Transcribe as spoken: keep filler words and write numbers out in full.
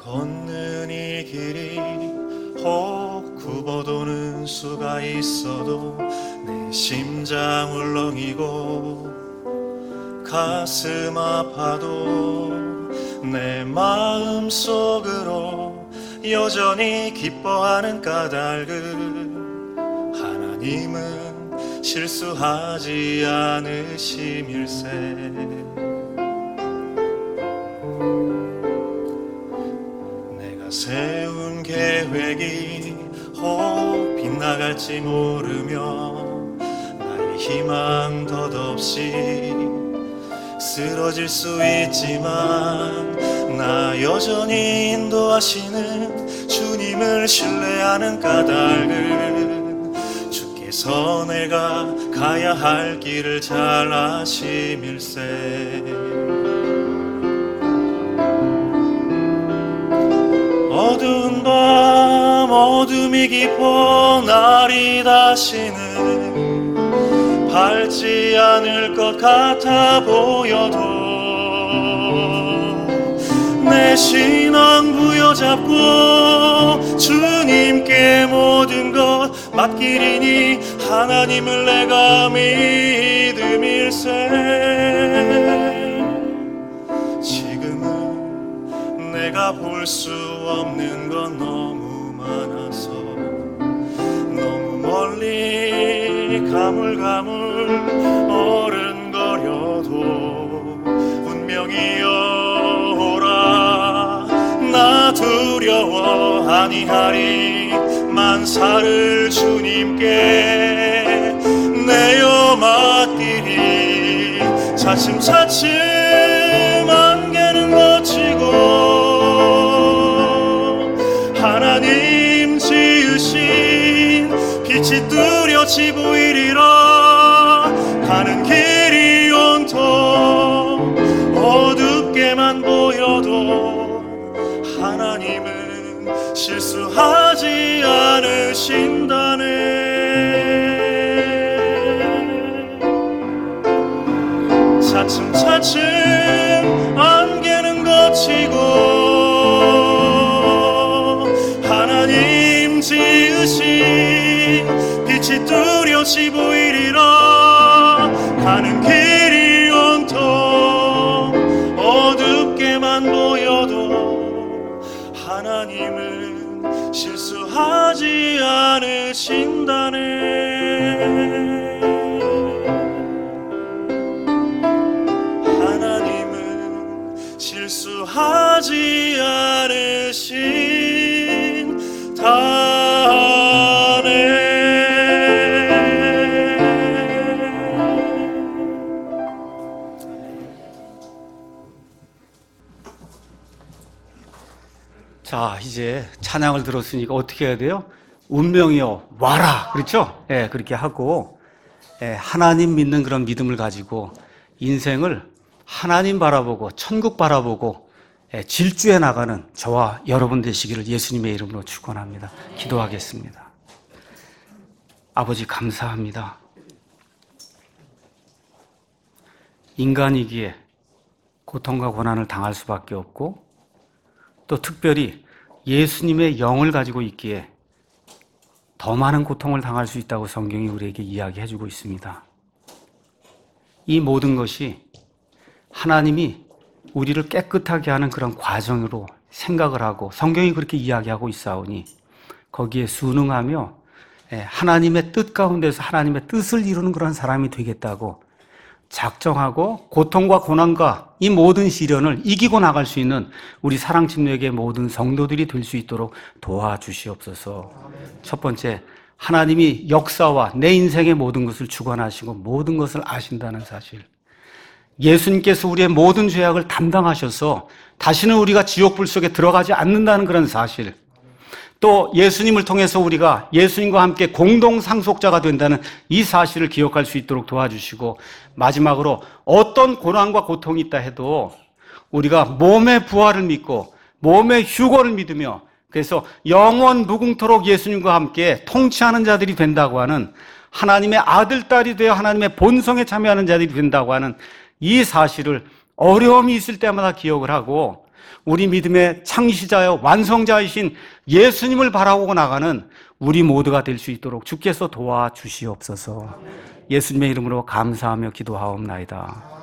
걷는 이 길이 혹 굽어도는 수가 있어도 내 심장 울렁이고 가슴 아파도 내 마음 속으로 여전히 기뻐하는 까닭은 하나님은 실수하지 않으심일세. 내가 세운 계획이 혹 빗나갈지 모르며 나의 희망 덧없이 쓰러질 수 있지만 나 여전히 인도하시는 주님을 신뢰하는 까닭은 주께서 내가 가야 할 길을 잘 아심일세. 어두운 밤 어둠이 깊어 날이 다시는 밝지 않을 것 같아 보여도 내 신앙 부여잡고 주님께 모든 것 맡기리니 하나님을 내가 믿음일세. 지금은 내가 볼 수 없는 건 너무 많아서 너무 멀리 가물가물 어른거려도 분명히 여호라 나 두려워 아니하리. 만사를 주님께 내어 맡기리. 차츰차츰 안개는 걷히고 하나님 지으신 빛이 뚜렷이 보이리라. 가는 길이 온통 어둡게만 보여도 하나님은 실수하지 않으신다네. 차츰차츰 안개는 걷히고 하나님 지으신 빛이 뚜렷이 보이리라. 가는 길이 온통 어둡게만 보여도 하나님은 실수하지 않으신다네. 하나님은 실수하지 않으신다네. 자, 이제 찬양을 들었으니까 어떻게 해야 돼요? 운명이여 와라, 그렇죠? 예, 그렇게 하고 예, 하나님 믿는 그런 믿음을 가지고 인생을 하나님 바라보고 천국 바라보고 예, 질주해 나가는 저와 여러분 되시기를 예수님의 이름으로 축원합니다. 기도하겠습니다. 아버지 감사합니다. 인간이기에 고통과 고난을 당할 수밖에 없고 또 특별히 예수님의 영을 가지고 있기에 더 많은 고통을 당할 수 있다고 성경이 우리에게 이야기해주고 있습니다. 이 모든 것이 하나님이 우리를 깨끗하게 하는 그런 과정으로 생각을 하고 성경이 그렇게 이야기하고 있사오니 거기에 순응하며 하나님의 뜻 가운데서 하나님의 뜻을 이루는 그런 사람이 되겠다고 작정하고 고통과 고난과 이 모든 시련을 이기고 나갈 수 있는 우리 사랑침례교회 모든 성도들이 될 수 있도록 도와주시옵소서. 첫 번째, 하나님이 역사와 내 인생의 모든 것을 주관하시고 모든 것을 아신다는 사실. 예수님께서 우리의 모든 죄악을 담당하셔서 다시는 우리가 지옥불 속에 들어가지 않는다는 그런 사실. 또 예수님을 통해서 우리가 예수님과 함께 공동 상속자가 된다는 이 사실을 기억할 수 있도록 도와주시고, 마지막으로 어떤 고난과 고통이 있다 해도 우리가 몸의 부활을 믿고 몸의 휴거를 믿으며 그래서 영원 무궁토록 예수님과 함께 통치하는 자들이 된다고 하는, 하나님의 아들, 딸이 되어 하나님의 본성에 참여하는 자들이 된다고 하는 이 사실을 어려움이 있을 때마다 기억을 하고 우리 믿음의 창시자여 완성자이신 예수님을 바라보고 나가는 우리 모두가 될 수 있도록 주께서 도와주시옵소서. 예수님의 이름으로 감사하며 기도하옵나이다.